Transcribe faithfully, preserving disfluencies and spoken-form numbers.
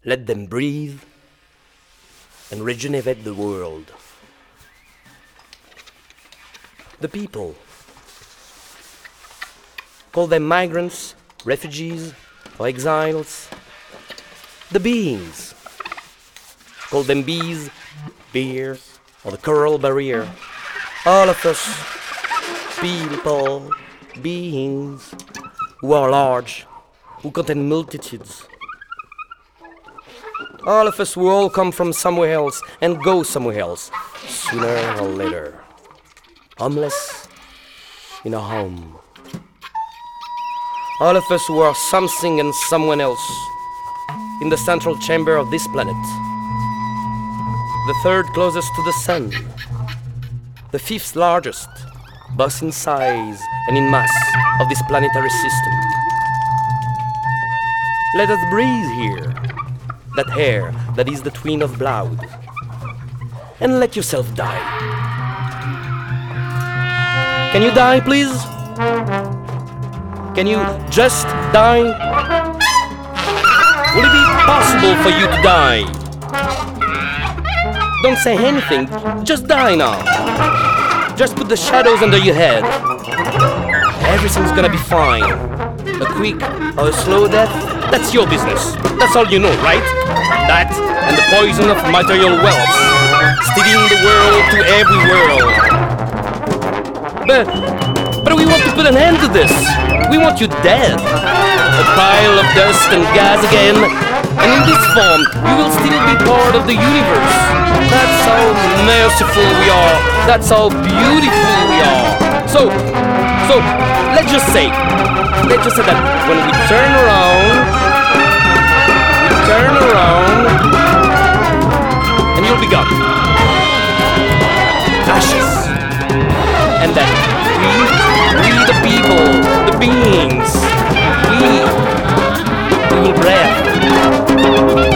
Let them breathe and regenerate the world. The people, call them migrants, refugees, or exiles. The beings, call them bees, bears, or the coral barrier. All of us, people, beings, who are large, who contain multitudes. All of us who all come from somewhere else and go somewhere else, sooner or later. Homeless in a home. All of us who are something and someone else in the central chamber of this planet. The third closest to the sun. The fifth largest, both in size and in mass, of this planetary system. Let us breathe here, that air that is the twin of blood, and let yourself die. Can you die, please? Can you just die? Will it be possible for you to die? Don't say anything, just die now. Just put the shadows under your head. Everything's gonna be fine. A quick or a slow death, that's your business. That's all you know, right? That and the poison of material wealth, stealing the world to every world. But, but we want to put an end to this. We want you dead. A pile of dust and gas again. And in this form, you will still be part of the universe. That's how merciful we are. That's how beautiful we are. So, so, let's just say, let's just say that when we turn around, we turn around, and you'll be gone. Ashes. And that we, we the people, the beings, we, we will breath.